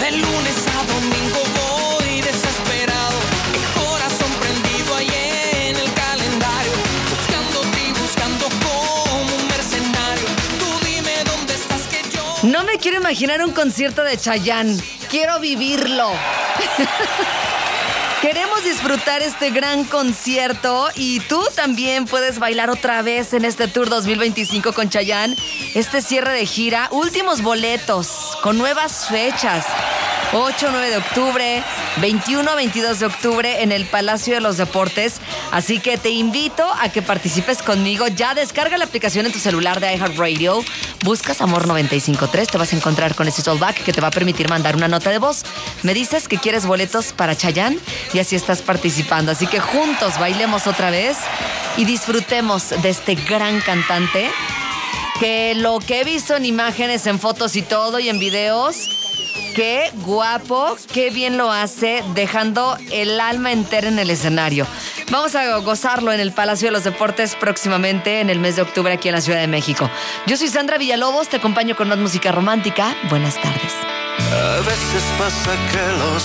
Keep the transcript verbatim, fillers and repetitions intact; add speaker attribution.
Speaker 1: De lunes a domingo voy desesperado, el corazón prendido ahí en el calendario, buscándote y buscando como un mercenario. Tú dime dónde estás que yo...
Speaker 2: No me quiero imaginar un concierto de Chayanne. Quiero vivirlo. Queremos disfrutar este gran concierto y tú también puedes bailar otra vez en este Tour dos mil veinticinco con Chayanne. Este cierre de gira, últimos boletos con nuevas fechas. ocho, nueve de octubre, veintiuno, veintidós de octubre en el Palacio de los Deportes. Así que te invito a que participes conmigo. Ya descarga la aplicación en tu celular de iHeartRadio. Buscas Amor noventa y cinco punto tres. Te vas a encontrar con ese callback que te va a permitir mandar una nota de voz. Me dices que quieres boletos para Chayanne y así estás participando. Así que juntos bailemos otra vez y disfrutemos de este gran cantante que lo que he visto en imágenes, en fotos y todo y en videos... Qué guapo, qué bien lo hace, dejando el alma entera en el escenario. Vamos a gozarlo en el Palacio de los Deportes próximamente en el mes de octubre aquí en la Ciudad de México. Yo soy Sandra Villalobos, te acompaño con más música romántica. Buenas tardes.
Speaker 3: A veces pasa que los